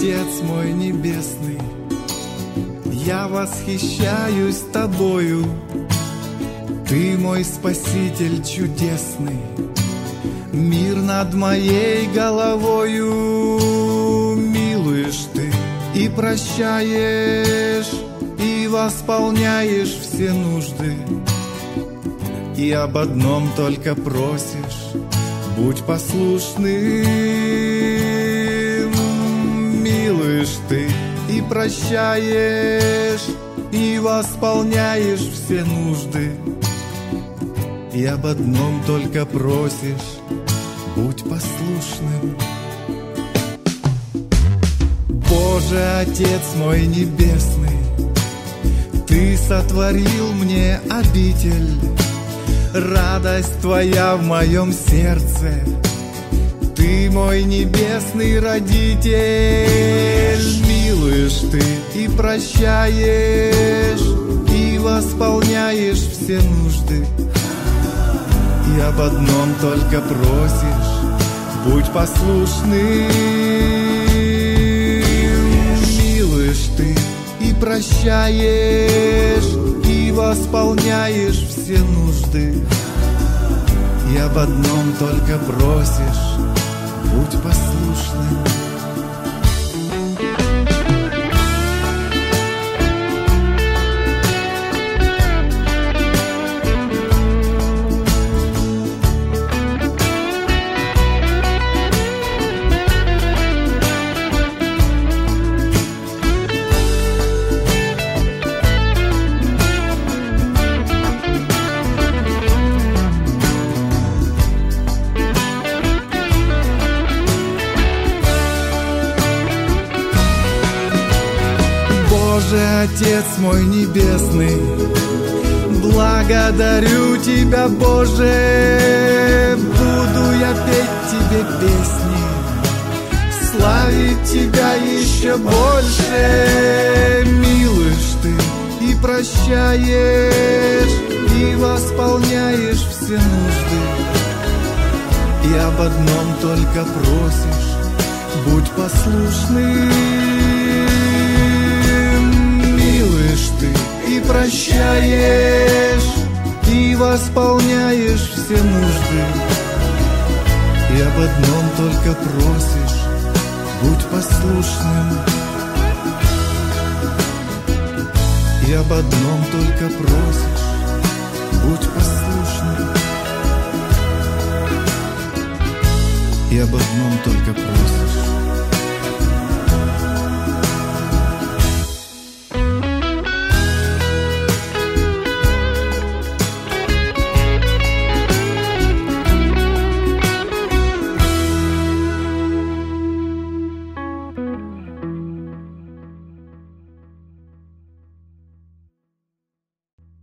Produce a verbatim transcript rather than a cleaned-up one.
Отец мой небесный, я восхищаюсь тобою. Ты мой Спаситель чудесный, мир над моей головою. Милуешь ты и прощаешь, и восполняешь все нужды. И об одном только просишь: будь послушным. Милуешь ты и прощаешь, и восполняешь все нужды. И об одном только просишь: будь послушным. Боже, Отец мой небесный, Ты сотворил мне обитель, радость Твоя в моем сердце. Ты мой небесный родитель. Милуешь Ты и прощаешь, и восполняешь все нужды. И об одном только просишь: будь послушным. Милуешь Ты и прощаешь, и восполняешь все нужды. И об одном только просишь: будь послушным. Боже, Отец мой небесный, благодарю Тебя, Боже. Буду я петь Тебе песни, славить Тебя еще больше. Милуешь Ты и прощаешь, и восполняешь все нужды. И об одном только просишь: будь послушным. Ты и прощаешь, и восполняешь все нужды. И об одном только просишь: будь послушным. И об одном только просишь: будь послушным. И об одном только просишь: